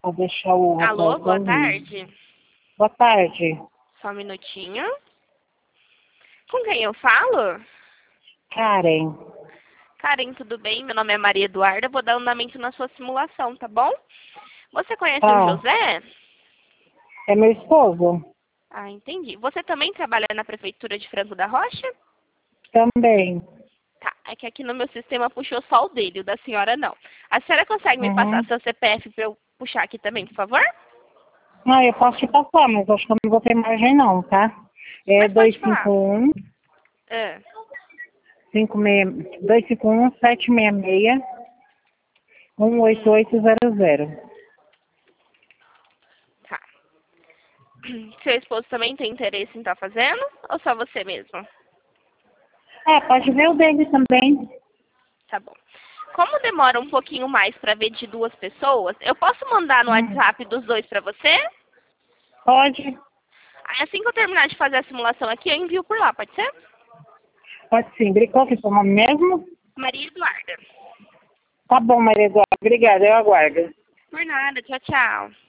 Vou deixar o Alô, rapaz boa dormir. tarde. Boa tarde. Só um minutinho. Com quem eu falo? Karen. Karen, tudo bem? Meu nome é Maria Eduarda. Vou dar andamento na sua simulação, tá bom? Você conhece o Tá. José? É meu esposo? Ah, entendi. Você também trabalha na Prefeitura de Franco da Rocha? Também. Tá, é que aqui no meu sistema puxou só o dele, o da senhora não. A senhora consegue me passar Uhum. seu CPF para eu puxar aqui também, por favor? Não, eu posso te passar, mas acho que eu não vou ter margem não, tá? É Mas pode falar. 251 18800. Tá. Seu esposo também tem interesse em estar fazendo? Ou só você mesmo? Pode ver o dele também. Tá bom. Como demora um pouquinho mais para ver de duas pessoas, eu posso mandar no WhatsApp dos dois para você? Pode. Aí assim que eu terminar de fazer a simulação aqui, eu envio por lá, pode ser? Pode sim. Qual que é o seu nome mesmo? Maria Eduarda. Tá bom, Maria Eduarda. Obrigada, eu aguardo. Por nada, tchau, tchau.